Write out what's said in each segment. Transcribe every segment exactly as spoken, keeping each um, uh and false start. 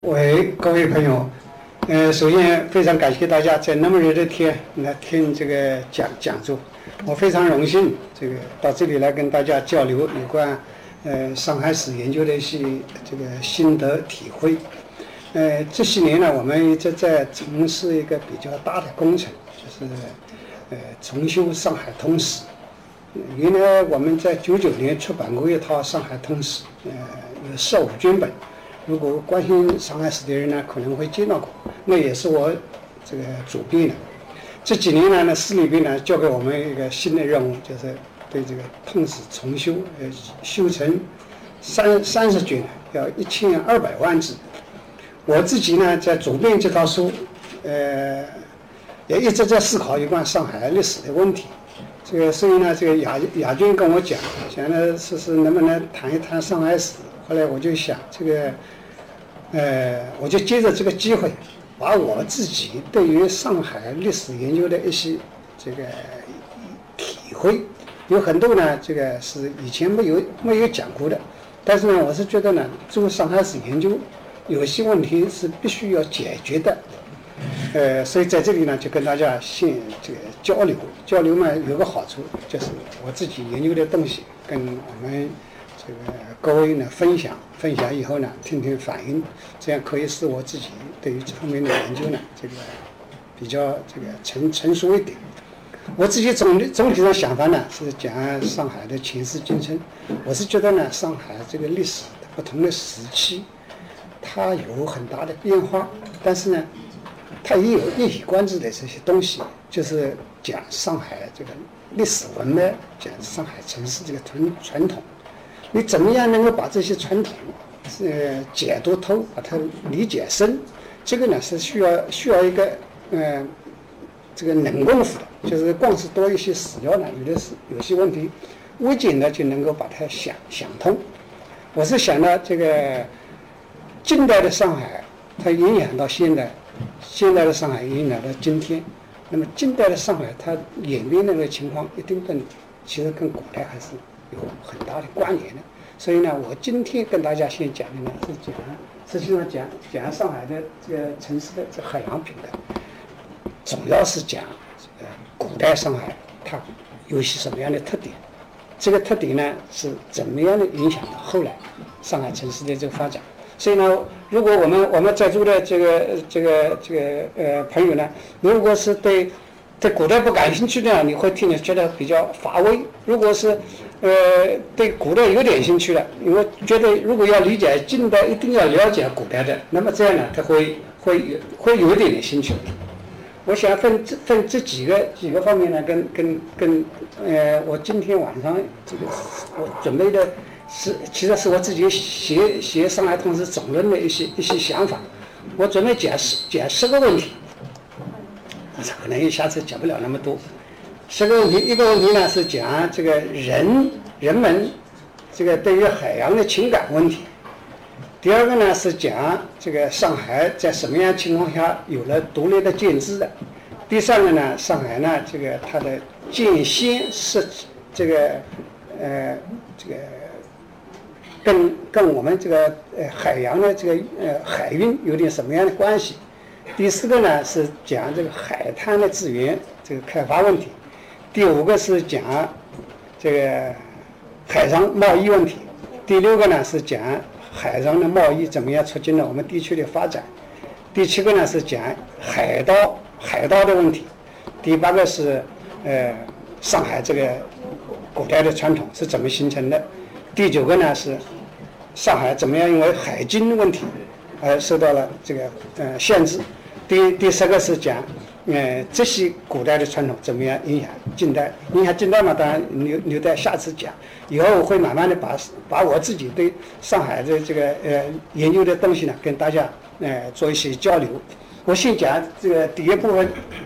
喂，各位朋友，呃，首先非常感谢大家在那么热的天来听这个讲讲座，我非常荣幸这个到这里来跟大家交流有关呃上海史研究的一些这个心得体会。呃，这些年呢，我们一直在从事一个比较大的工程，就是呃重修上海通史。原来我们在九九年出版过一套《上海通史》，呃，有十五卷本。如果关心上海史的人呢，可能会见到过，那也是我这个主编的。这几年来呢，市里边呢交给我们一个新的任务，就是对这个通史重修，呃，修成三三十卷，要一千二百万字。我自己呢，在主编这套书，呃，也一直在思考有关上海历史的问题。这个所以呢，这个亚亚军跟我讲，讲呢是是能不能谈一谈上海史。后来我就想，这个，呃，我就借着这个机会，把我自己对于上海历史研究的一些这个体会，有很多呢，这个是以前没有没有讲过的。但是呢，我是觉得呢，做上海史研究，有些问题是必须要解决的。呃，所以在这里呢，就跟大家先这个交流交流嘛，有个好处就是我自己研究的东西跟我们这个各位呢分享分享以后呢，听听反应，这样可以使我自己对于这方面的研究呢，这个比较这个成成熟一点。我自己总总体上想法呢是讲上海的前世今生。我是觉得呢，上海这个历史的不同的时期，它有很大的变化，但是呢，它也有一以贯之的这些东西，就是讲上海这个历史文脉，讲上海城市这个传传统。你怎么样能够把这些传统，呃，解读透，把它理解深？这个呢是需要需要一个呃这个冷功夫的，就是光是多一些史料呢，有的是有些问题，微简的就能够把它想想通。我是想到这个近代的上海，它影响到现代。现在的上海影响到今天，那么近代的上海它演变那个情况一定跟其实跟古代还是有很大的关联的。所以呢，我今天跟大家先讲的呢是讲，实际上讲讲上海的这个城市的这海洋品的，主要是讲呃古代上海它有些什么样的特点，这个特点呢是怎么样的影响到后来上海城市的这个发展。所以呢，如果我们我们在座的这个这个这个呃朋友呢，如果是对对古代不感兴趣的，你会听着觉得比较乏味；如果是呃对古代有点兴趣的，因为觉得如果要理解近代，一定要了解古代的，那么这样呢，他会会会有一点点兴趣。我想分这分这几个几个方面呢，跟跟跟呃，我今天晚上这个我准备的。是，其实是我自己写写上海通史总论的一些一些想法。我准备讲十讲十个问题，可能一下子讲不了那么多。十个问题，一个问题呢是讲这个人人们这个对于海洋的情感问题。第二个呢是讲这个上海在什么样情况下有了独立的建制的。第三个呢，上海呢这个它的建县是这个呃这个。跟跟我们这个呃海洋的这个呃海运有点什么样的关系？第四个呢是讲这个海滩的资源这个开发问题。第五个是讲这个海上贸易问题。第六个呢是讲海上的贸易怎么样促进了我们地区的发展。第七个呢是讲海盗海盗的问题。第八个是呃上海这个古代的传统是怎么形成的。第九个呢是上海怎么样因为海禁问题而受到了这个呃限制。第第十个是讲呃这些古代的传统怎么样影响近代，影响近代嘛，当然留留待下次讲。以后我会慢慢的把把我自己对上海的这个呃研究的东西呢跟大家呃做一些交流。我先讲这个第一部分，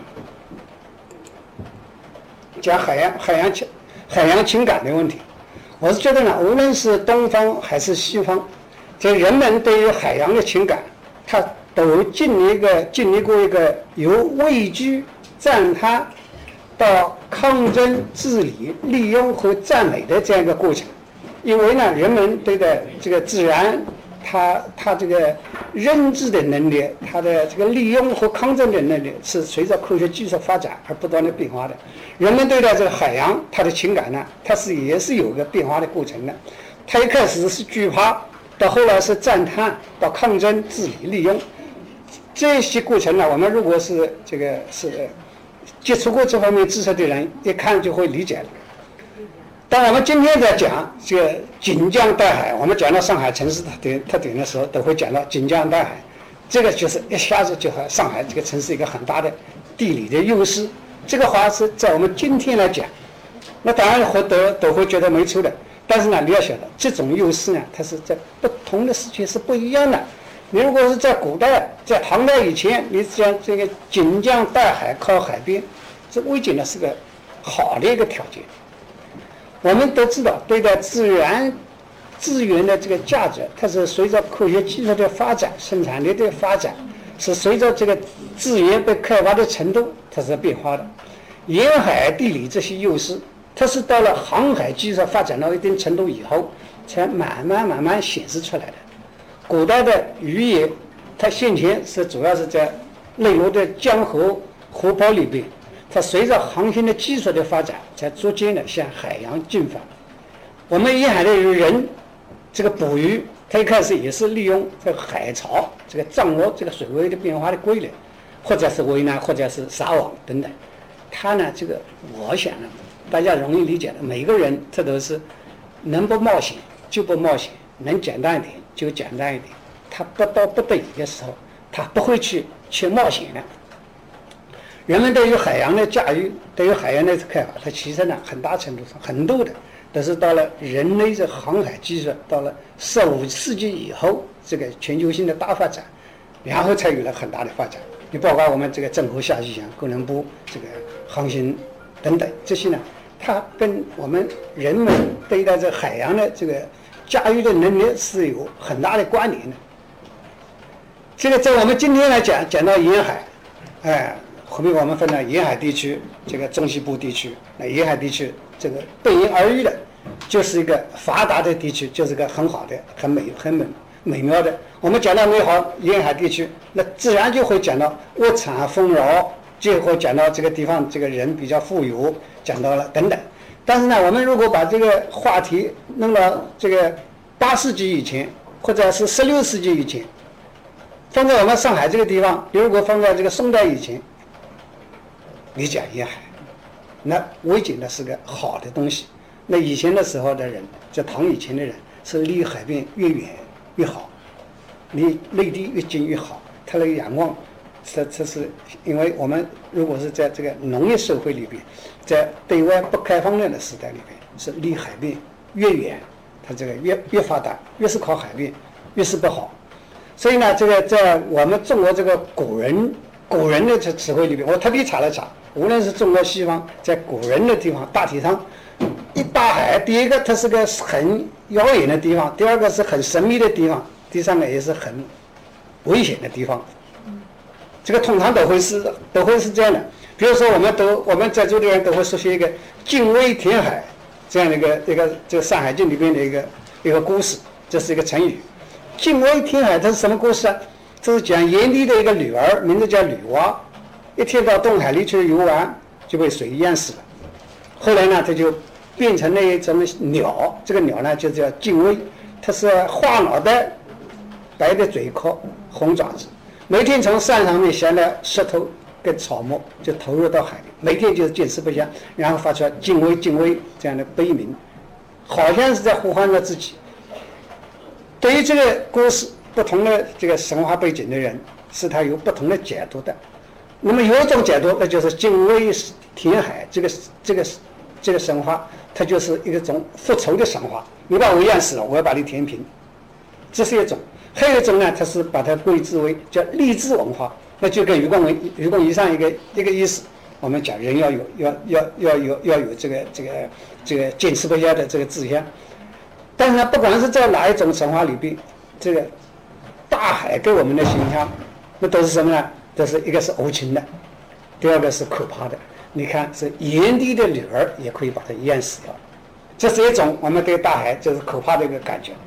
讲海洋海洋情海洋情感的问题。我是觉得呢，无论是东方还是西方，这人们对于海洋的情感，他都经历一个经历过一个由畏惧、赞叹到抗争、治理、利用和赞美的这样一个过程。因为呢，人们对待这个自然、 它它这个认知的能力，它的这个利用和抗争的能力，是随着科学技术发展而不断的变化的。人们对待这个海洋，他的情感呢，它是也是有一个变化的过程的。他一开始是惧怕，到后来是赞叹，到抗争、治理、利用，这些过程呢，我们如果是这个是接触过这方面知识的人，一看就会理解了。当我们今天在讲这个锦江带海，我们讲到上海城市特点特点的时候，都会讲到锦江带海，这个就是一下子就和上海这个城市一个很大的地理的优势。这个话是在我们今天来讲，那当然会都都会觉得没错的。但是呢，你要晓得，这种优势呢，它是在不同的时期是不一样的。你如果是在古代，在唐代以前，你讲这个锦江带海靠海边，这未见得是个好的一个条件。我们都知道，对待自然资源的这个价值，它是随着科学技术的发展、生产力的发展，是随着这个资源被开发的程度，它是变化的。沿海地理这些优势，它是到了航海技术发展到一定程度以后，才慢慢慢慢显示出来的。古代的渔业，它先前是主要是在内陆的江河、湖泊里边，它随着航行的技术的发展，才逐渐的向海洋进发。我们沿海的人，这个捕鱼，他一开始也是利用这个海潮，这个掌握这个水位的变化的规律，或者是围栏，或者是撒网等等。他呢，这个我想呢，大家容易理解的，每个人这都是能不冒险就不冒险，能简单一点就简单一点。他不到不得已的时候，他不会去去冒险的。人们对于海洋的驾驭，对于海洋的开发，它其实呢，很大程度上很多的都是到了人类的航海技术到了十五世纪以后，这个全球性的大发展，然后才有了很大的发展。你包括我们这个郑和下西洋、哥伦布这个航行等等这些呢，它跟我们人们对待这海洋的这个驾驭的能力是有很大的关联的。这个在我们今天来讲，讲到沿海，哎。后面我们分了沿海地区，这个中西部地区。那沿海地区，这个不言而喻的，就是一个发达的地区，就是个很好的、很美、很美美妙的。我们讲到美好沿海地区，那自然就会讲到物产丰饶，就会讲到这个地方这个人比较富有，讲到了等等。但是呢，我们如果把这个话题弄到这个八世纪以前，或者是十六世纪以前，放在我们上海这个地方，如果放在这个宋代以前。你讲沿海，那未见得是个好的东西。那以前的时候的人，在唐以前的人，是离海边越远越好，离内地越近越好。他那个仰望，这这是因为我们如果是在这个农业社会里边，在对外不开放的时代里边，是离海边越远，它这个越越发达，越是靠海边，越是不好。所以呢，这个在我们中国这个古人古人的这词汇里边，我特别查了查。无论是中国西方，在古人的地方，大体上一大海，第一个它是个很遥远的地方，第二个是很神秘的地方，第三个也是很危险的地方。这个通常都会是都会是这样的。比如说，我们都我们在座的人都会熟悉一个“敬畏填海”这样的一个一个这个《山海经》里边的一个一个故事，这是一个成语。敬畏填海，它是什么故事啊？这是讲炎帝的一个女儿，名字叫女娲。一天到东海里去游玩，就被水淹死了。后来呢，它就变成了一种鸟，这个鸟呢就叫敬畏，它是花脑袋、白的嘴壳、红爪子，每天从山上面下来石头跟草木，就投入到海里，每天就是见死不降，然后发出敬畏敬畏这样的悲鸣，好像是在呼唤着自己。对于这个故事，不同的这个神话背景的人，是他有不同的解读的。那么有一种解读，那就是敬畏填海这个这个这个神话，它就是一种复仇的神话。你把我淹死了，我要把你填平，这是一种。还有一种呢，它是把它归之为叫励志文化，那就跟愚公文愚公移山一个一个意思。我们讲人要有要要要有要有这个这个这个坚持不懈的这个志向。但是呢，不管是在哪一种神话里边，这个大海给我们的形象，那都是什么呢？这是一个是无情的，第二个是可怕的。你看，是炎帝的女儿也可以把它淹死掉，这是一种我们对大海就是可怕的一个感觉。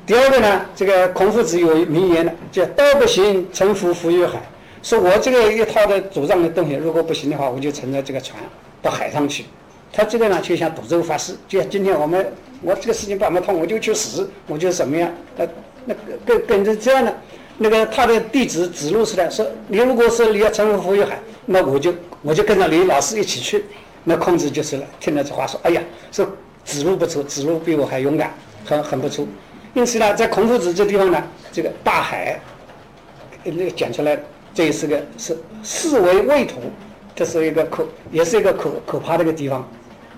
第二个呢，这个孔夫子有名言呢，叫“道不行，乘桴浮于海”。说我这个一套的主张的东西，如果不行的话，我就乘着这个船到海上去。他这个呢，就像赌咒发誓，就像今天我们我这个事情办不通，我就去死，我就怎么样？那那跟跟着这样的，那个他的弟子指路出来说，你如果是你要乘桴浮于海，那我就我就跟着李老师一起去。那孔子就是了，听了这话说，哎呀，说子路不错，子路比我还勇敢，很很不错。因此呢，在孔夫子这地方呢，这个大海，那个讲出来，这也是个是四维未土，这是一个可也是一个可可怕的一个地方。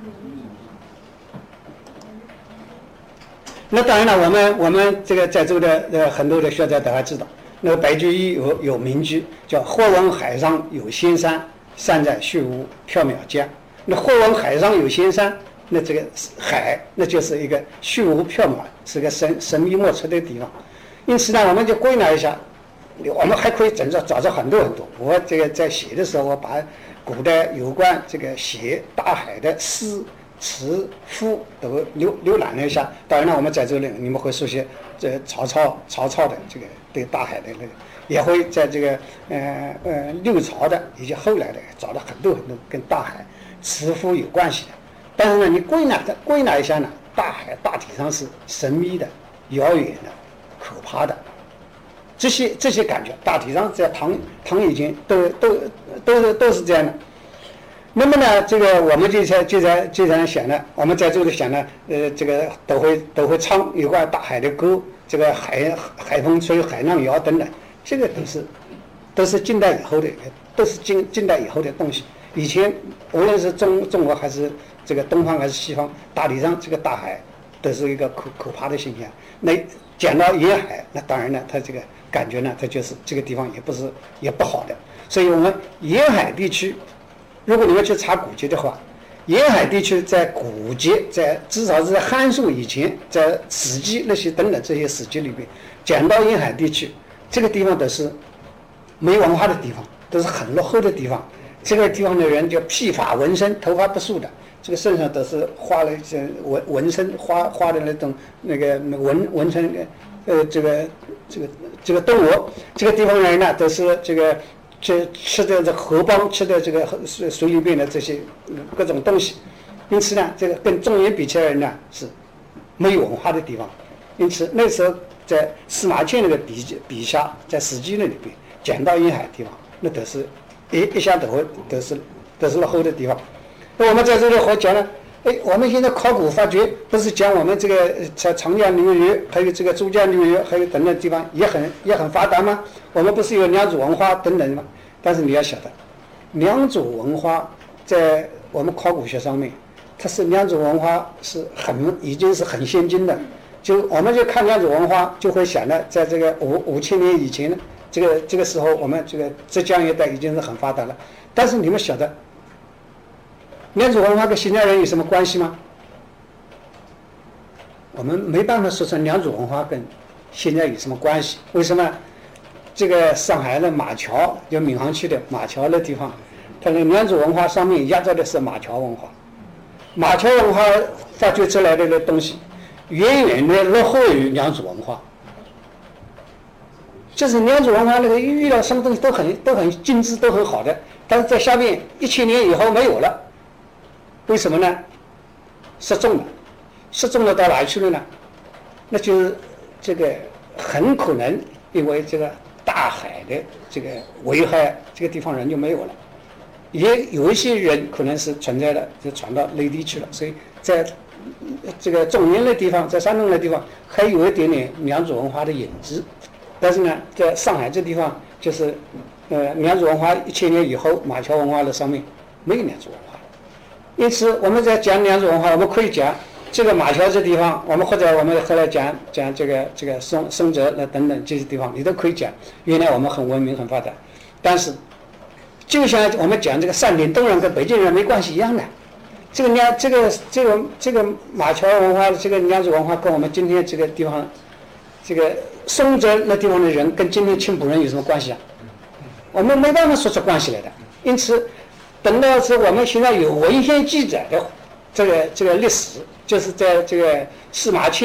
那当然了，我们我们这个在座的呃很多的学者大家知道，那个白居易有有名句叫“或闻海上有仙山，山在虚无缥缈间”。那或闻海上有仙山。那这个海，那就是一个虚无缥缈，是个神神秘莫测的地方。因此呢，我们就归纳一下，我们还可以整着找着很多很多。我这个在写的时候，我把古代有关这个写大海的诗词赋都浏浏览了一下。当然了，我们在这里你们会熟悉这曹操曹操的这个对大海的那个，也会在这个呃呃六朝的以及后来的找到很多很多跟大海词赋有关系的。但是呢，你归纳的归纳一下呢，大海大体上是神秘的、遥远的、可怕的，这些这些感觉大体上在唐唐以前都都都都是这样的。那么呢，这个我们就在就在就在想呢，我们在这里想呢，呃，这个都会都会唱有关大海的歌，这个海海风吹、海浪摇等等，这个都是都是近代以后的，都是近近代以后的东西。以前无论是中中国还是这个东方还是西方，大体上这个大海都是一个可可怕的现象。那讲到沿海，那当然呢，它这个感觉呢，它就是这个地方也不是也不好的。所以我们沿海地区，如果你们去查古籍的话，沿海地区在古籍，在至少是在汉书以前，在史记那些等等这些史记里面，讲到沿海地区，这个地方都是没文化的地方，都是很落后的地方。这个地方的人叫披发纹身，头发不梳的，这个身上都是画了一些纹纹身，画画的那种那个纹纹成呃这个这个这个动物。这个地方人呢，都是这个吃吃的这河蚌，吃的这个水水里边的这些各种东西。因此呢，这个跟中原比起来呢，是没有文化的地方。因此那时候在司马迁那个笔笔下，在史记那里边讲到沿海地方，那都是。一一向都会都是都是落后的地方。那我们在这里好讲了，哎，我们现在考古发掘不是讲我们这个长长江流域，还有这个珠江流域，还有等等地方也很也很发达吗？我们不是有良渚文化等等吗？但是你要晓得，良渚文化在我们考古学上面，它是良渚文化是很已经是很先进的。就我们就看良渚文化，就会想到在这个五五千年以前呢。这个这个时候，我们这个浙江一带已经是很发达了。但是你们晓得，良渚文化跟现代人有什么关系吗？我们没办法说成良渚文化跟现在有什么关系。为什么？这个上海的马桥，就闵行区的马桥的地方，它的良渚文化上面压着的是马桥文化。马桥文化发掘出来的东西，远远的落后于良渚文化。就是良渚文化那个遇到什么东西都很都很精致，都很好的，但是在下面一千年以后没有了，为什么呢？失踪了，失踪了到哪里去了呢？那就是这个很可能因为这个大海的这个危害，这个地方人就没有了，也有一些人可能是存在的，就传到内地去了，所以在这个中原的地方，在山东的地方还有一点点良渚文化的影子。但是呢，在上海这地方，就是呃良渚文化一千年以后，马桥文化的上面没有良渚文化。因此，我们在讲良渚文化，我们可以讲这个马桥这地方，我们或者我们后来讲讲这个这个松松泽那等等这些地方，你都可以讲。原来我们很文明很发达，但是就像我们讲这个山顶洞人跟北京人没关系一样的，这个良这个这个这个马桥文化，这个良渚文化跟我们今天这个地方。这个松泽那地方的人跟今天青浦人有什么关系啊？我们没办法说出关系来的。因此，等到是我们现在有文献记载的这个这个历史，就是在这个司马迁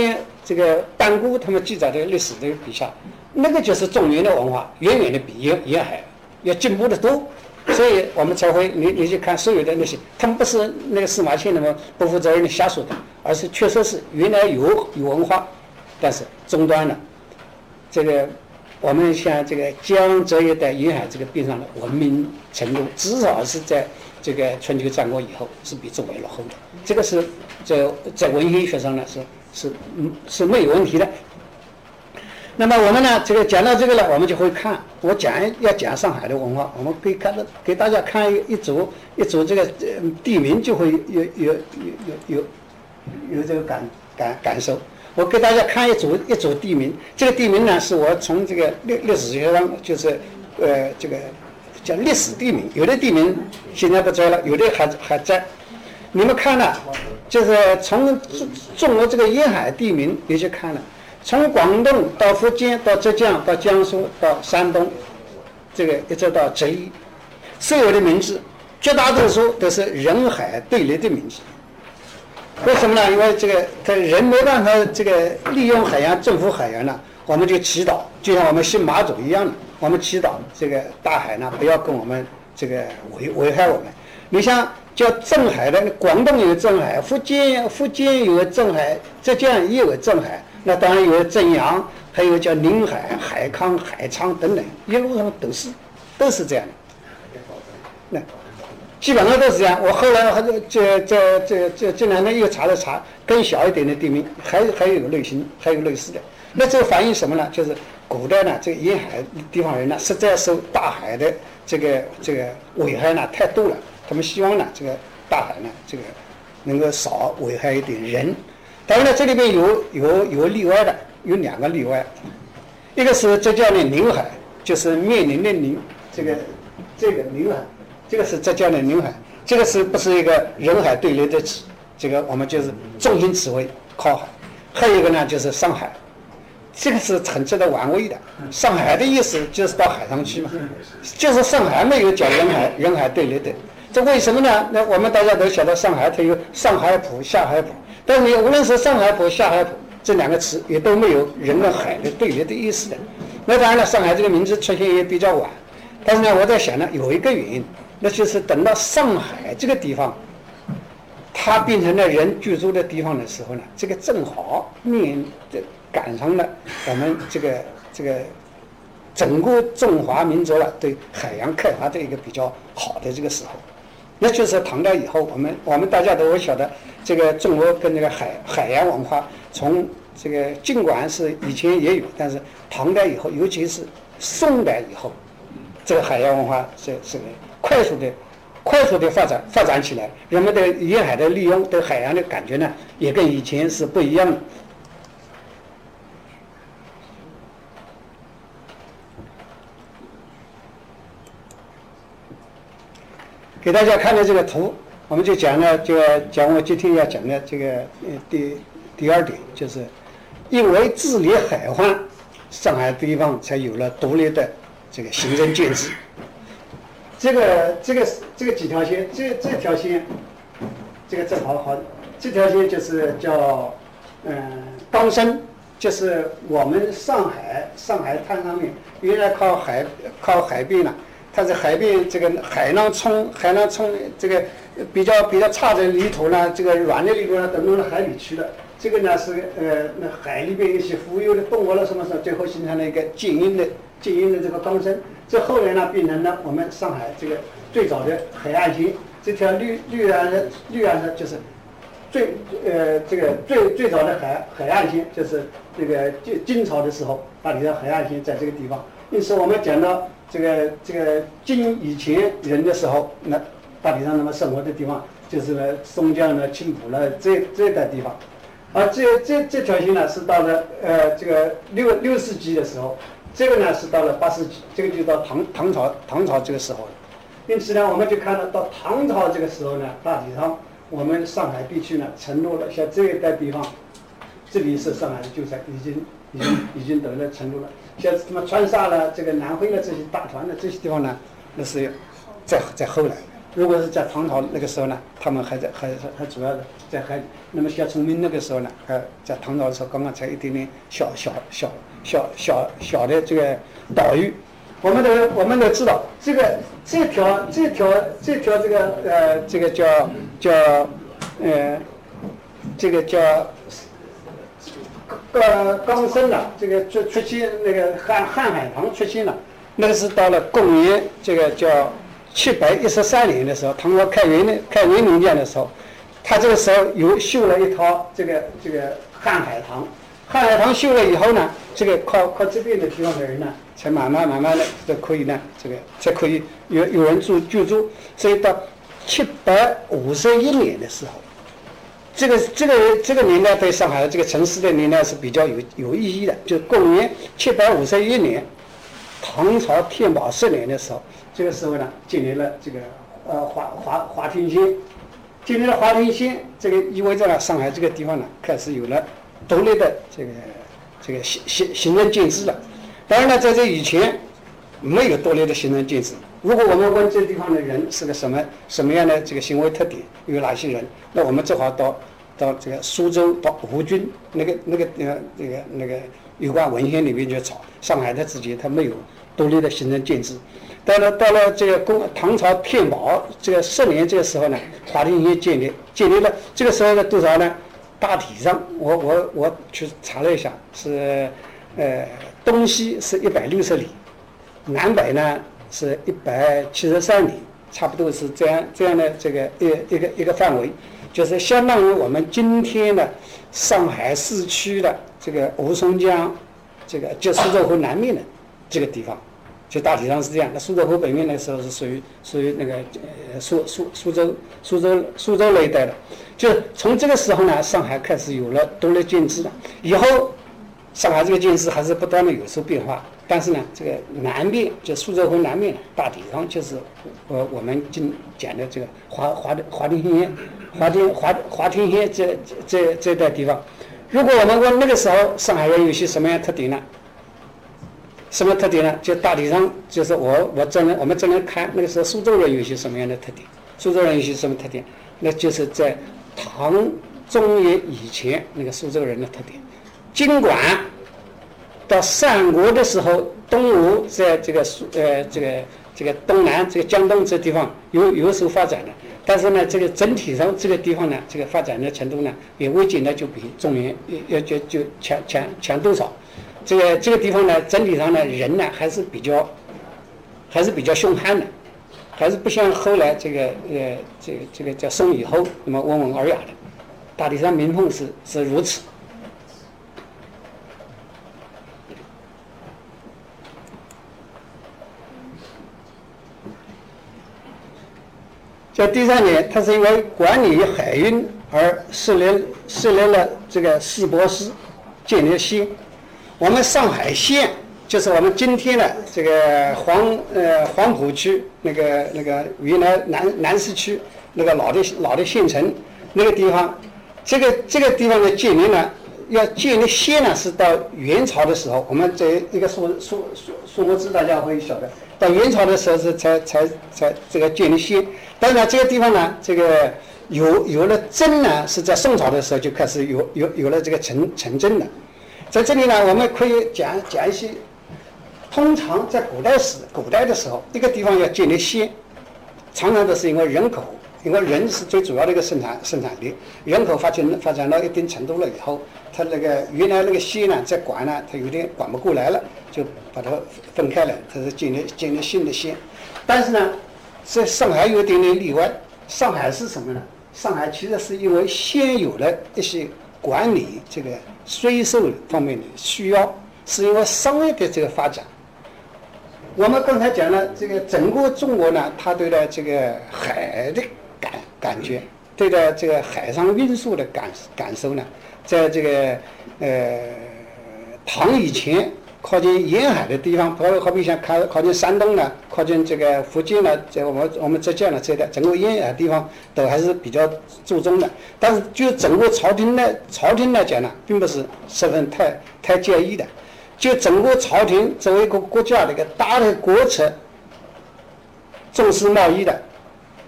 这个班固他们记载的历史的笔下，那个就是中原的文化，远远的比沿沿海要进步的多。所以我们才会，你你去看所有的那些，他们不是那个司马迁那么不负责任的瞎说的，而是确实是原来有有文化，但是中断了。这个我们像这个江浙一带沿海这个边上的文明程度，至少是在这个春秋战国以后是比中原落后的。这个是在在文学学上呢是是嗯是没有问题的。那么我们呢，这个讲到这个了，我们就会看。我讲要讲上海的文化，我们可以看到给大家看一一组一组这个地名，就会有有有有有有这个感感感受。我给大家看一组一组地名，这个地名呢是我从这个历历史学上就是呃这个叫历史地名，有的地名现在不在了，有的还还在。你们看了，就是从中国这个沿海地名，你去看了。从广东到福建到浙江到江苏到山东，这个一直到浙一，所有的名字绝大多数都是人海对立的名字。为什么呢？因为这个他人没办法这个利用海洋征服海洋呢，我们就祈祷，就像我们信马祖一样的，我们祈祷这个大海呢不要跟我们这个危危害我们。你像叫镇海的，广东有镇海，福建福建有镇海，浙江也有镇海。那当然有镇阳，还有叫宁海、海康、海沧等等，一路上都是都是这样的。那基本上都是这样。我后来还是这这这这这两天又查了查，更小一点的地名，还还有类型，还有类似的。那这反映什么呢？就是古代呢，这个沿海地方人呢，实在受大海的这个这个危害呢太多了，他们希望呢，这个大海呢，这个能够少危害一点人。当然了，这里边有有有例外的，有两个例外，一个是浙江的宁海，就是面临的宁，这个这个宁海，这个是浙江的宁海，这个是不是一个人海对立的词？这个我们就是中心词汇靠海。还有一个呢，就是上海，这个是很值得玩味的。上海的意思就是到海上去嘛，就是上海没有讲人海人海对立的，这为什么呢？那我们大家都晓得上海它有上海浦、下海浦。但是无论是上海浦、下海浦这两个词，也都没有人跟海的对立的意思的。那当然了，上海这个名字出现也比较晚。但是呢，我在想呢，有一个原因，那就是等到上海这个地方，它变成了人居住的地方的时候呢，这个正好面的赶上了我们这个这个整个中华民族了对海洋开发的一个比较好的这个时候。那就是唐代以后，我们我们大家都晓得，这个中国跟这个海海洋文化，从这个尽管是以前也有，但是唐代以后，尤其是宋代以后，这个海洋文化是是快速的、快速的发展发展起来。人们对沿海的利用、对海洋的感觉呢，也跟以前是不一样的。给大家看的这个图，我们就讲了，就讲我今天要讲的这个呃第第二点，就是因为治理海患，上海地方才有了独立的这个行政建制。这个这个这个几条线，这这条线，这个正好好，这条线就是叫嗯冈山，就是我们上海上海滩上面原来靠海靠海边了。它是海边这个海浪冲，海浪冲这个比较比较差的泥土呢，这个软的泥土呢都弄到海里去了。这个呢是呃那海里边一些浮游的动物了什么什么，最后形成了一个坚硬的坚硬的这个钢身。这后来呢变成了我们上海这个最早的海岸线，这条绿绿岸的绿岸的就是最呃这个最最早的海海岸线，就是这个晋晋朝的时候，大体上海岸线在这个地方。因此我们讲到这个这个晋以前人的时候，那大体上那么生活的地方就是呢松江呢、青浦呢这这带地方，而这这这条线呢是到了呃这个六六世纪的时候，这个呢是到了八世纪，这个就到唐唐朝唐朝这个时候了。因此呢，我们就看到到唐朝这个时候呢，大体上我们上海地区呢承诺了像这一带地方，这里是上海的旧城，已经已经已经得了承诺了。像什么川沙了、这个南汇了这些大团的这些地方呢，那是在在后来。 如果是在唐朝那个时候呢，他们还在还还主要的在还那么夏崇明那个时候呢，还在唐朝的时候刚刚才一点点小小小小小小的这个岛屿。我们都我们都知道，这个这条这条这条这个呃这个叫叫呃这个叫呃冈参了，这个出出现那个汉汉海棠出现了，那个是到了公元这个叫七百一十三年的时候，唐朝开元的开元年间的时候，他这个时候有修了一套这个这个汉海棠。汉海棠修了以后呢，这个靠靠这边的地方的人呢，才慢慢慢慢的就可以呢，这个才可以有有人住居住。所以到七百五十一年的时候，这个这个这个年代对上海这个城市的年代是比较有有意义的。就公元七百五十一年，唐朝天宝十年的时候，这个时候呢，建立了这个呃华华华亭县，建立了华亭县，这个意味着呢，上海这个地方呢，开始有了独立的这个这个行行行政建制了。当然了，在这以前没有独立的行政建制。如果我们问这地方的人是个什么什么样的这个行为特点，有哪些人，那我们正好到到这个苏州到吴郡那个那个呃那个那个有关文献里面去找，上海的自己它没有独立的行政建制。到了到了这个公唐朝天宝这个十年这个时候呢，华亭县建立建立了，这个时候的多少呢？大体上，我我我去查了一下，是，呃，东西是一百六十里，南北呢是一百七十三里，差不多是这样这样的这个一一个一个范围，就是相当于我们今天的上海市区的这个吴淞江，这个就苏州河南面的这个地方，就大体上是这样。那苏州河北面那时候是属于属于那个呃苏苏苏州苏州苏州那一带的。就从这个时候呢，上海开始有了独立建制了。以后，上海这个建制还是不断的有所变化。但是呢，这个南面就苏州河南面，大体上就是呃我们今讲的这个华华的华亭县、华亭华华亭县这这这带地方。如果我们问那个时候上海人有些什么样的特点呢？什么特点呢？就大体上就是我我只能我们只能看那个时候苏州人有些什么样的特点。苏州人有些什么特点？那就是在唐中叶以前那个苏州人的特点。尽管到三国的时候，东吴在这个呃这个这个东南这个江东这地方有有所发展的，但是呢，这个整体上这个地方呢，这个发展的程度呢，也未见得就比中原要就就强强强多少。这个这个地方呢，整体上呢，人呢还是比较还是比较凶悍的。还是不像后来这个呃这个这个叫宋以后那么温文尔雅的，大体上民风是是如此。在第三点，它是因为管理海运而设立设立了这个市舶司，建立县。我们上海县就是我们今天的这个黄呃黄浦区那个那个原来南南市区那个老的老的县城那个地方，这个这个地方的建立呢，要建立县呢是到元朝的时候，我们这一个数数数数目字大家会晓得，到元朝的时候是才才才这个建立县。但是呢，这个地方呢，这个有有了镇呢，是在宋朝的时候就开始有有有了这个城城镇了。在这里呢，我们可以讲讲一些。通常在古代时，古代的时候，一个地方要建立县，常常都是因为人口，因为人是最主要的一个生产生产力。人口发展发展到一定程度了以后，它那个原来那个县呢，在管呢，它有点管不过来了，就把它分开了，它是建立建立新的县。但是呢，在上海有一点点例外。上海是什么呢？上海其实是因为现有的一些管理这个税收方面的需要，是因为商业的这个发展。我们刚才讲了，这个整个中国呢，它对的这个海的感感觉，对的这个海上运输的感感受呢，在这个呃唐以前靠近沿海的地方，包括好比像靠靠近山东呢，靠近这个福建呢，在我们我们浙江呢这带整个沿海地方都还是比较注重的。但是就整个朝廷呢，朝廷来讲呢，并不是十分太太介意的。就整个朝廷作为一个国家的一个大的国策，重视贸易的，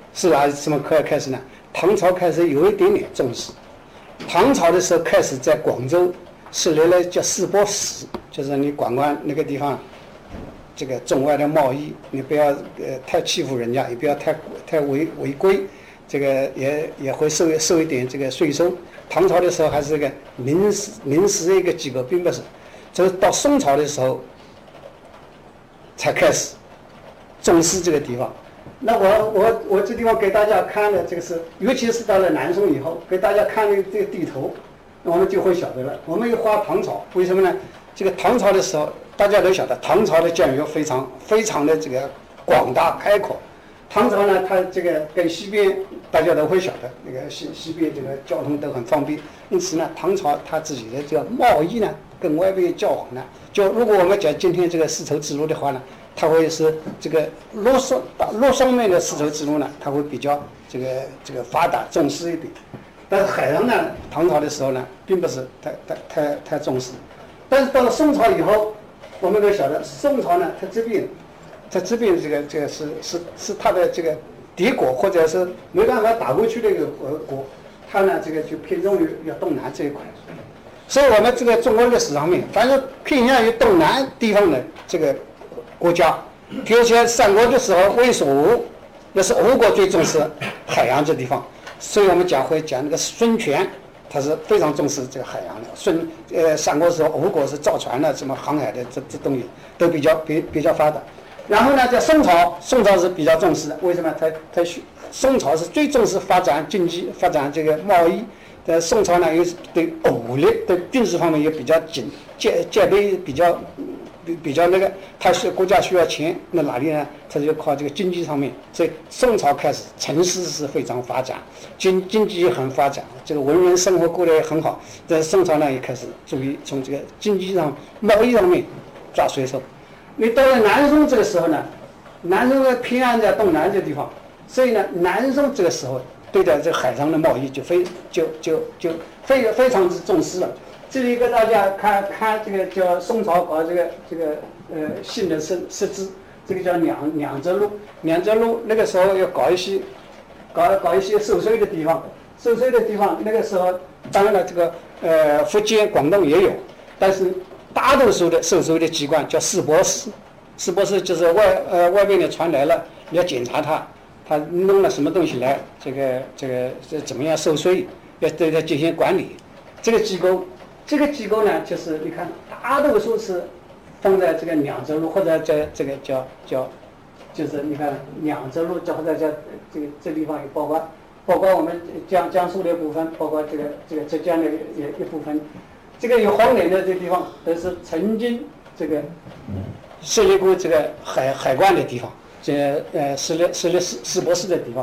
是吧？什么开开始呢？唐朝开始有一点点重视。唐朝的时候开始在广州设立了叫市舶使，就是你管管那个地方，这个中外的贸易，你不要呃太欺负人家，也不要太太违违规，这个也也会收收一点这个税收。唐朝的时候还是一个临时临时的一个机构，并不是，就是到宋朝的时候才开始重视这个地方。那我我我这地方给大家看的这个是，尤其是到了南宋以后，给大家看这个这个地图，我们就会晓得了。我们又画唐朝，为什么呢？这个唐朝的时候，大家都晓得，唐朝的疆域非常非常的这个广大开阔。唐朝呢，它这个跟西边大家都会晓得，那个西西边这个交通都很方便，因此呢，唐朝它自己的这个贸易呢，跟外边交往呢，就如果我们讲今天这个丝绸之路的话呢，它会是这个陆上陆上面的丝绸之路呢，它会比较这个这个发达重视一点，但是海上呢，唐朝的时候呢，并不是太太太太重视，但是到了宋朝以后，我们都晓得宋朝呢，它这边。在这边这个这个是是是它的这个敌国，或者是没办法打过去的一个国国，它呢这个就偏重于要东南这一块，所以我们这个中国历史上面，凡是偏向于东南地方的这个国家，比如说三国的时候魏蜀吴，那是吴国最重视海洋这地方，所以我们讲会讲那个孙权，他是非常重视这个海洋的。孙呃三国时候吴国是造船的，什么航海的这这东西都比较比比较发达。然后呢，在宋朝，宋朝是比较重视的，为什么？他他宋朝是最重视发展经济、发展这个贸易。在宋朝呢，又是对武力、对军事方面也比较紧，戒戒备比较比比较那个，他是国家需要钱，那哪里呢？他就靠这个经济上面。所以宋朝开始，城市是非常发展，经经济也很发展，这个文人生活过得也很好。在宋朝呢，也开始注意从这个经济上、贸易上面抓税收。你到了南宋这个时候呢，南宋的偏安在东南这地方，所以呢，南宋这个时候对待这海上的贸易就非就就就非非常之重视了。这里给大家看看这个叫宋朝搞这个这个呃新的设设置，这个叫两两浙路，两浙路那个时候要搞一些搞搞一些收税的地方，收税的地方那个时候当然了这个呃福建、广东也有，但是。大多数的收税的机关叫市舶使，市舶使就是外呃外边的船来了，你要检查它，他弄了什么东西来，这个这个这怎么样收税，要对它进行管理。这个机构，这个机构呢，就是你看大多数是放在这个两浙路或者在这个叫叫，就是你看两浙路，或者叫这个这地方也包括包括我们江江苏的部分，包括这个这个浙江的也一部分。这个有黄连的这地方都是曾经这个设立过这个海海关的地方，这呃设立设立市市舶使的地方。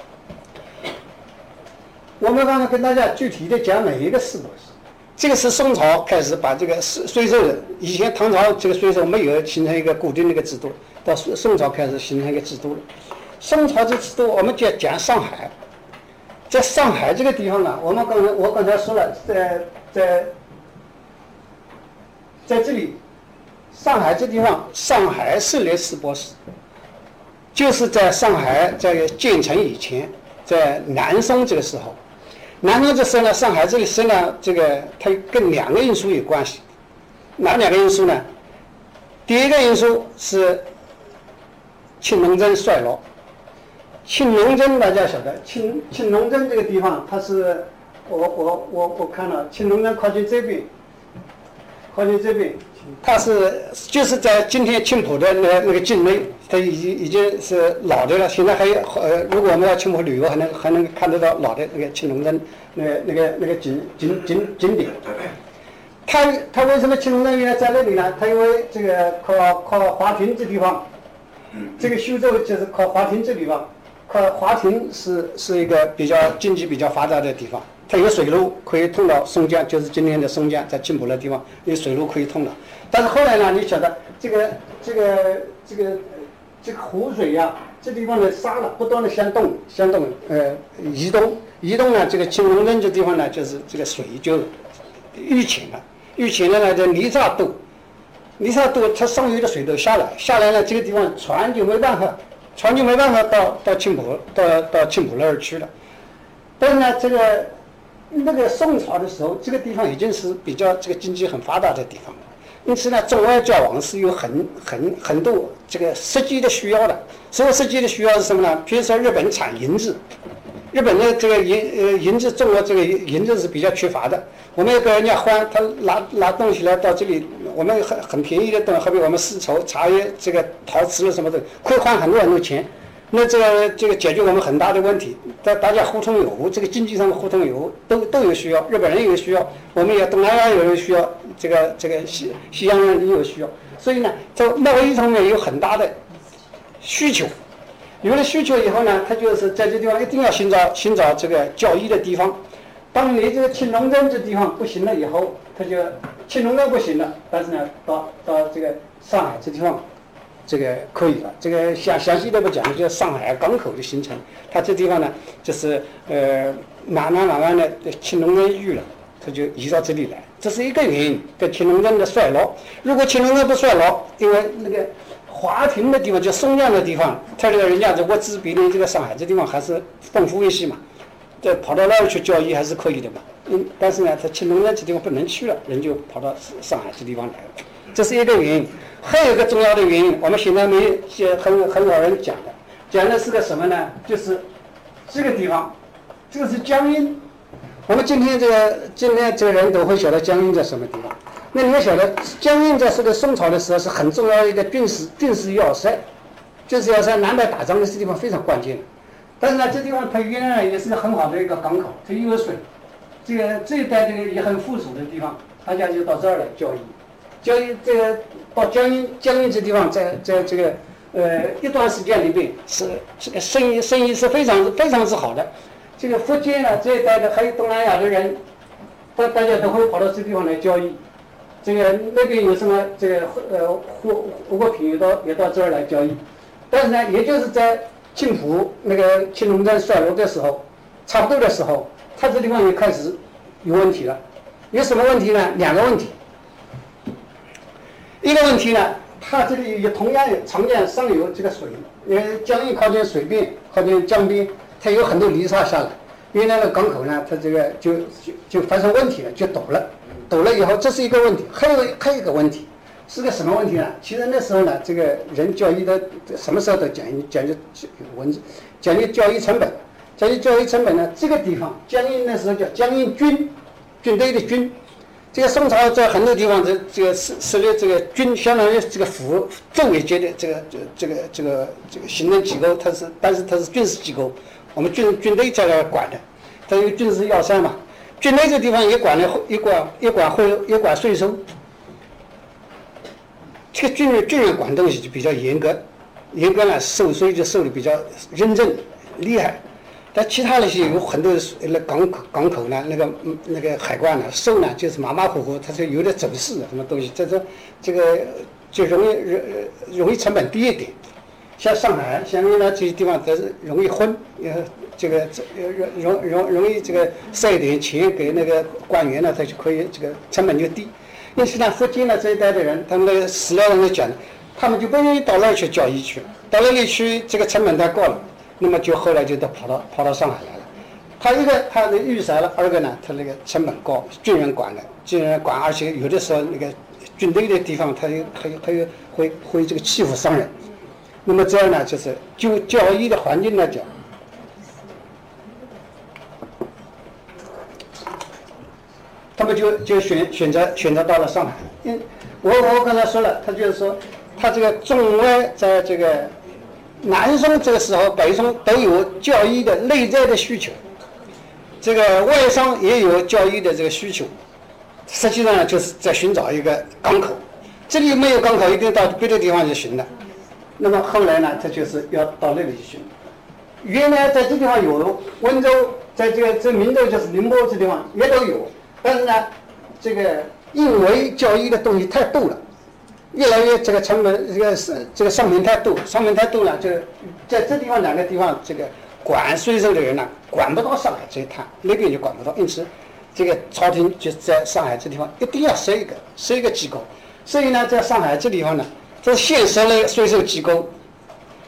我们刚才跟大家具体的讲每一个市舶使。这个是宋朝开始把这个税税收的，以前唐朝这个税收没有形成一个固定的一个制度，到宋朝开始形成一个制度了。宋朝这制度，我们就讲上海，在上海这个地方呢，我们刚才我刚才说了，在在。在这里，上海这地方，上海设立市舶使，就是在上海在建成以前，在南宋这个时候，南宋这时候呢，上海这里设呢，这个它跟两个因素有关系，哪两个因素呢？第一个因素是青龙镇衰落，青龙镇大家晓得，青青龙镇这个地方，它是我我我我看了，青龙镇靠近这边。靠近这边，它是就是在今天青浦的那那个境内，它已经已经是老的了。现在还有呃，如果我们要青浦旅游，还能还能看得到老的那个青龙镇那个那个那个景景景景点。它它为什么青龙镇原来在那里呢？它因为这个靠靠华亭这地方，这个苏州就是靠华亭这地方，靠华亭是是一个比较经济比较发达的地方。它有水路可以通到松江，就是今天的松江，在青浦的地方有水路可以通的。但是后来呢，你晓得这个这个这个这个湖水呀、啊，这地方的沙了不断的向东向东呃移动移动呢，这个青龙镇这地方呢，就是这个水就淤浅了，淤浅了呢，这泥沙多，泥沙多，它上游的水都下来，下来了这个地方船就没办法船就没办法到到青浦到到青浦那儿去了。但是呢，这个那个宋朝的时候，这个地方已经是比较这个经济很发达的地方了，因此呢，中外交往是有很很很多这个实际的需要的。所谓实际的需要是什么呢？比如说日本产银子，日本的这个银呃银子，中国这个银子是比较缺乏的。我们要跟人家换，他拿拿东西来到这里，我们很很便宜的东西，好比我们丝绸、茶叶、这个陶瓷了什么的，可以换很多很多钱。那这个这个解决我们很大的问题，大大家互通有无，这个经济上的互通有无都都有需要，日本人有需要，我们也东南亚有人需要，这个这个西西洋人也有需要，所以呢，在贸易上面有很大的需求。有了需求以后呢，他就是在这地方一定要寻找寻找这个交易的地方。当你这个青龙镇这地方不行了以后，他就青龙镇不行了，但是呢，到到这个上海这地方，这个可以了。这个详详细的不讲，就上海港口的形成，它这地方呢，就是呃慢慢慢慢的青龙镇遇了，它就移到这里来，这是一个原因，跟青龙镇的衰落。如果青龙镇不衰落，因为那个华亭的地方，就松江的地方，它这个人家这物资比你这个上海这地方还是丰富一些嘛。这跑到那儿去交易还是可以的嘛，嗯，但是呢，他青龙镇这地方不能去了，人就跑到上海这地方来了，这是一个原因。还有一个重要的原因，我们现在没些很很少人讲的，讲的是个什么呢？就是这个地方，这个是江阴。我们今天这个今天这个人都会晓得江阴在什么地方。那你要晓得，江阴在这个宋朝的时候是很重要的一个军事军事要塞，军事要塞南北打仗的这地方非常关键的。但是呢，这地方它原来也是个很好的一个港口，它又有水，这个这一带这个也很富庶的地方，大家就到这儿来交易。交易这个到江阴江阴这地方，在在这个呃一段时间里面是这个生意生意是非常非常之好的。这个福建呢这一带的还有东南亚的人，大大家都会跑到这地方来交易。这个那边有什么这个呃货货品也到也到这儿来交易，但是呢，也就是在青浦那个青龙镇衰落的时候，差不多的时候，它这地方也开始有问题了。有什么问题呢？两个问题。一个问题呢，它这里也同样有长江上游这个水，因为江阴靠近水边，靠近江边，它有很多泥沙下来。原来的港口呢，它这个就就就发生问题了，就堵了。堵了以后，这是一个问题。还有还有一个问题。是个什么问题呢？其实那时候呢，这个人交易的什么时候都讲讲究文字，讲究交易成本，讲究交易成本呢。这个地方江阴那时候叫江阴军，军队的军。这个宋朝在很多地方这这个设设立这个军，相当于这个府政委阶的这个这个这个这个行政机构，它是但是它是军事机构，我们军军队在那管的，它有军事要塞嘛。军队这地方也管了，也管也管会也管税收。这个军人军人管东西就比较严格，严格呢收税就收的比较认真厉害，但其他那些有很多那港口港口呢，那个那个海关呢收呢就是马马虎虎，它是有点走势什么东西，这这这个就容易容容易成本低一点。像上海、像云南这些地方都是容易混，呃，这个这容容容容易这个塞一点钱给那个官员呢，他就可以这个成本就低。因此呢，福建呢这一带的人，他们的史料上面讲，他们就不愿意到那儿去交易去了，到那里去这个成本太高了，那么就后来就都跑到跑到上海来了。他一个他的预塞了，二个呢他那个成本高，军人管的，军人管，而且有的时候那个军队的地方，他又他又他又会会这个欺负商人。那么这样呢，就是就交易的环境来讲，他们就就选选择选择到了上海。因我我刚才说了，他就是说，他这个中外在这个南宋这个时候，北宋都有交易的内在的需求，这个外商也有交易的这个需求。实际上呢，就是在寻找一个港口，这里没有港口，一定到别的地方去寻的。那么后来呢，他就是要到那里去寻。原来在这地方有温州，在这个这明州就是宁波这地方也都有，但是呢，这个因为交易的东西太多了，越来越这个成本，这个是这个商品太多，商品太多了，就在这地方两个地方，这个管税收的人呢，管不到上海这一摊，那边就管不到，因此，这个朝廷就在上海这地方一定要设一个设一个机构，所以呢，在上海这地方呢。这县设了税收机构，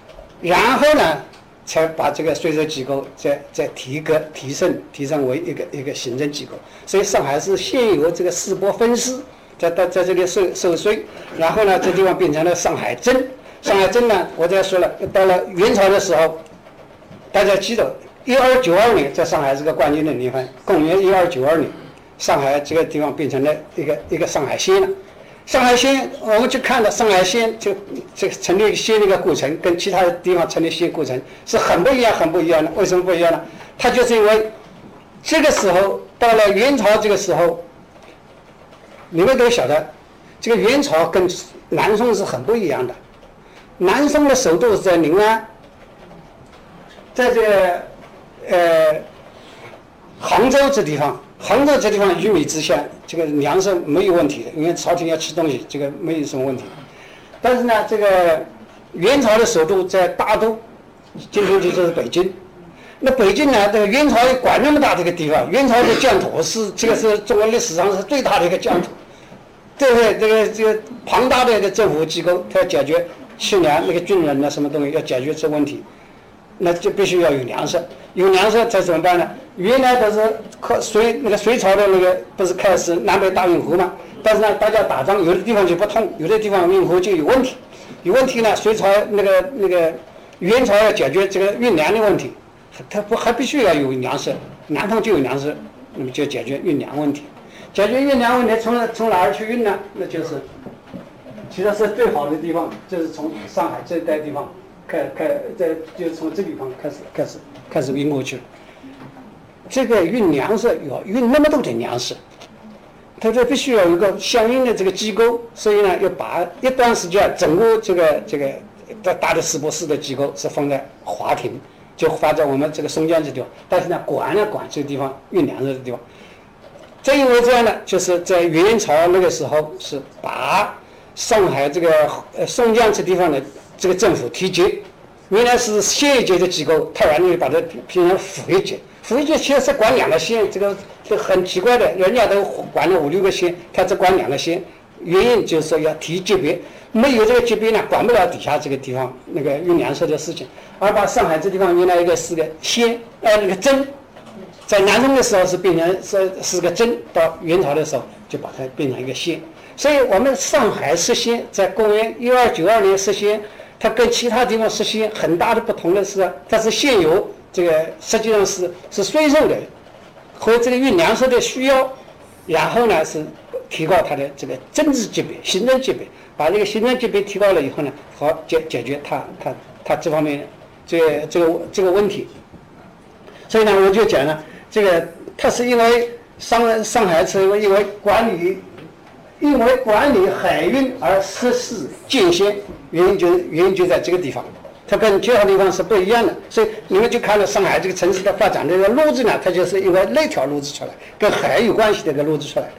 然后呢，才把这个税收机构再再提个提升提升为一个一个行政机构。所以上海市现有这个市拨分司在在在这里收收税，然后呢，这地方变成了上海镇。上海镇呢，我再说了，到了元朝的时候，大家记得，一二九二年，在上海是个关键的年份，公元一二九二年，上海这个地方变成了一个一个上海县了。上海县，我们去看了上海县就这个成立县的一个过程，跟其他的地方成立县过程是很不一样，很不一样的。为什么不一样呢？它就是因为这个时候到了元朝这个时候，你们都晓得，这个元朝跟南宋是很不一样的。南宋的首都是在临安，在这个呃杭州这地方。杭州这地方鱼米之乡，这个粮食没有问题的，因为朝廷要吃东西，这个没有什么问题。但是呢，这个元朝的首都在大都，今天就是北京。那北京呢，这个元朝也管那么大这个地方，元朝的疆土是这个是中国历史上是最大的一个疆土，对不对？这个这个庞大的一个政府机构，它要解决吃粮那个军人呢什么东西，要解决这问题。那就必须要有粮食，有粮食才怎么办呢？原来都是靠隋那个隋朝的那个不是开始南北大运河嘛？但是呢，大家打仗有的地方就不通，有的地方运河就有问题，有问题呢，隋朝那个那个元朝要解决这个运粮的问题，它不还必须要有粮食，南方就有粮食，那么就解决运粮问题。解决运粮问题从从哪儿去运呢？那就是其实是最好的地方，就是从上海这一带地方。开开在就从这地方开始开始开始运过去了。这个运粮食要运那么多的粮食，它这必须要有一个相应的这个机构，所以呢，要把一段时间整个这个这个大大的市拨司的机构是放在华亭，就放在我们这个松江这地方，但是呢，管呢管这个地方运粮食的地方。正因为这样呢，就是在元朝那个时候是把上海这个呃松江这地方的这个政府提级，原来是县一级的机构，突然就把它变成府一级。府一级其实是管两个县，这个这很奇怪的，人家都管了五六个县，他只管两个县，原因就是说要提级别，没有这个级别呢，管不了底下这个地方那个运粮食的事情，而把上海这地方原来一个是个县，呃那个镇，在南宋的时候是变成是是个镇，到元朝的时候就把它变成一个县。所以我们上海实县在公元一二九二年实县，它跟其他地方实县很大的不同的是，它是现有这个实际上是是税收的和这个运粮食的需要，然后呢是提高它的这个政治级别、行政级别，把这个行政级别提高了以后呢，好解解决它它它这方面这个这个这个问题。所以呢，我就讲了，这个它是因为上上海是因为管理。因为管理海运而实施界限，原因就原因就在这个地方，它跟其他地方是不一样的。所以你们就看到上海这个城市的发展这个路子呢，它就是因为那条路子出来，跟海有关系的一个路子出来的。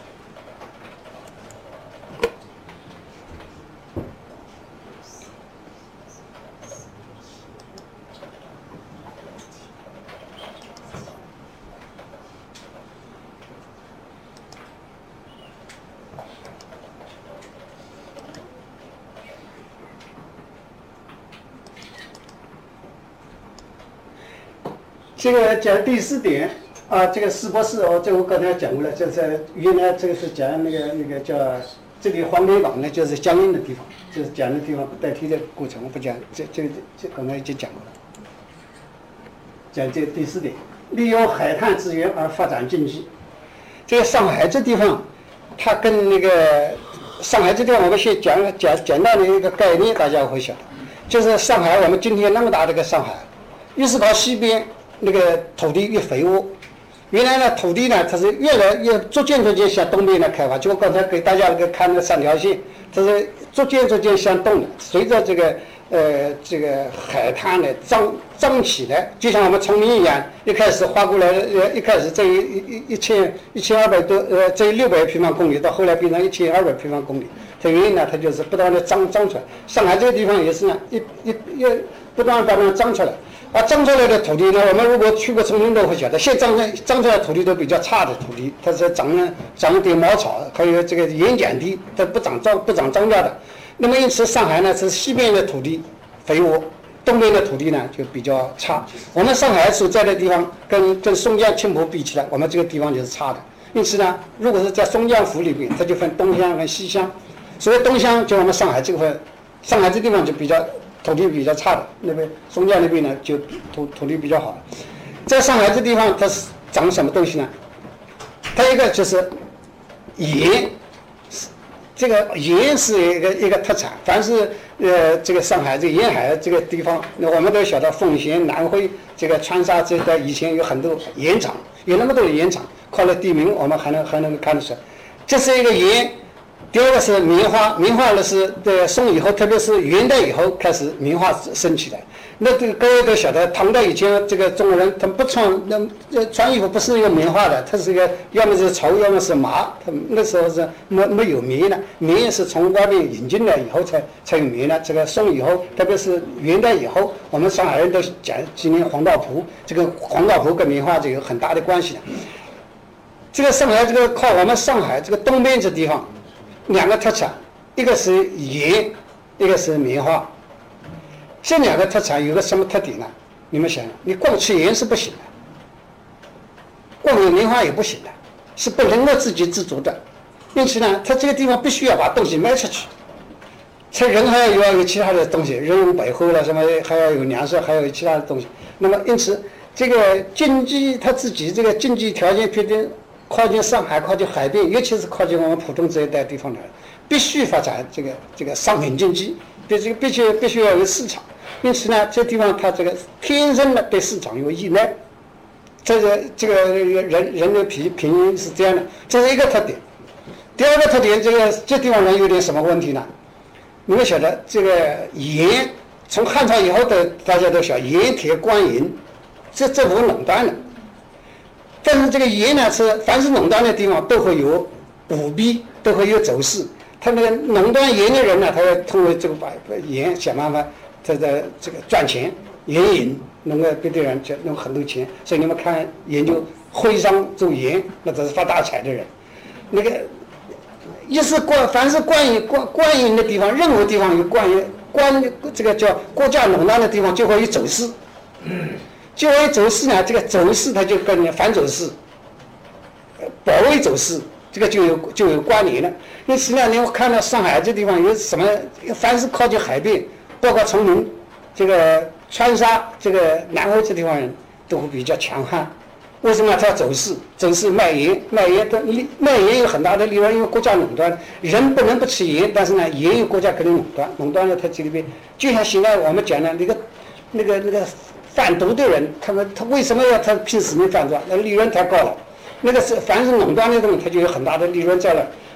这个讲第四点啊，这个市拨司哦，这我刚才讲过了，就是原来这个是讲那个那个叫这里黄梅岗呢，就是江阴的地方，就是讲的地方代替的过程，我不讲，这这个这刚才已经讲过了。讲这第四点，利用海滩资源而发展经济。这个上海这地方，它跟那个上海这地方，我们先讲讲简单的一个概念，大家会晓得，就是上海我们今天那么大的一个上海，越是到西边。那个土地越肥沃，原来呢土地呢它是越来越逐渐逐渐向东边来开发，就我刚才给大家那个看那三条线，它是逐渐逐渐向东的，随着这个呃这个海滩的涨涨起来，就像我们崇明一样，一开始划过来呃一开始这一一一千一千二百多呃这六百平方公里，到后来变成一千二百平方公里，它原因呢它就是不断的涨涨出来，上海这个地方也是呢一一一不断不断涨出来。啊，长出来的土地呢，我们如果去过崇明都会晓得，现在长出来长出来的土地都比较差的土地，它是长了长一点茅草，还有这个盐碱地，它不长庄不长庄稼的。那么因此，上海呢是西边的土地肥沃， 东边的土地呢就比较差。我们上海所在的地方跟跟松江青浦比起来，我们这个地方就是差的。因此呢，如果是在松江府里面，它就分东乡和西乡。所谓东乡，就我们上海这个份，上海这地方就比较土地比较差的，那边松江那边呢就土土地比较好。在上海这地方，它是长什么东西呢？它一个就是盐，这个盐是一个一个特产。凡是呃这个上海这个沿海这个地方，那我们都晓得奉贤、南汇、这个川沙这个以前有很多盐场，有那么多的盐场，靠了地名我们还能还能看得出来，这是一个盐。第二个是棉花，棉花呢是在宋以后，特别是元代以后开始棉花升起来。那这个各位都晓得，唐代以前这个中国人他们不穿那这穿衣服不是一个棉花的，它是一个要么是绸，要么是麻。他们那时候是没没有棉的，棉是从外面引进来以后才才有棉的。这个宋以后，特别是元代以后，我们上海人都讲今年黄道铺，这个黄道铺跟棉花就有很大的关系的。这个上海这个靠我们上海这个东边这地方。两个特产，一个是盐，一个是棉花。这两个特产有个什么特点呢？你们想，你光吃盐是不行的，光有棉花也不行的，是不能够自给自足的。因此呢，它这个地方必须要把东西卖出去。这人还要有要有其他的东西，人文百货了什么，还要有粮食，还有其他的东西。那么因此，这个经济他自己这个经济条件决定。靠近上海，靠近海边，尤其是靠近我们浦东这一带地方来，必须发展这个这个商品经济，必这个必须必须要有市场。因此呢，这地方它这个天生的对市场有依赖，这个这个人人的品品因是这样的，这是一个特点。第二个特点，这个这地方人有点什么问题呢？你们晓得，这个盐从汉朝以后的大家都晓得，盐铁官银，这这不垄断的。但是这个盐呢，是凡是垄断的地方都会有舞弊，都会有走私。他那个垄断盐的人呢，他要通过这个把盐想办法，他的这个赚钱，盐引能够别的人就弄很多钱。所以你们看研究徽商做盐，那都是发大财的人。那个一是官，凡是官营官官营的地方，任何地方有官营官这个叫国家垄断的地方，就会有走私。就会走私呢，这个走私它就跟反走私、保卫走私，这个就有就有关联了。因此呢，你看到上海这地方有什么，凡是靠近海边，包括崇明、这个川沙、这个南汇这地方人都会比较强悍。为什么他要走私？走私卖盐，卖盐的利卖盐有很大的利润，因为国家垄断，人不能不吃盐，但是呢，盐有国家可能垄断，垄断了它这里边，就像现在我们讲的那个那个那个。贩毒的人，他们他为什么要他拼死命贩毒？那利润太高了，那个是凡是垄断的东西，他就有很大的利润在那。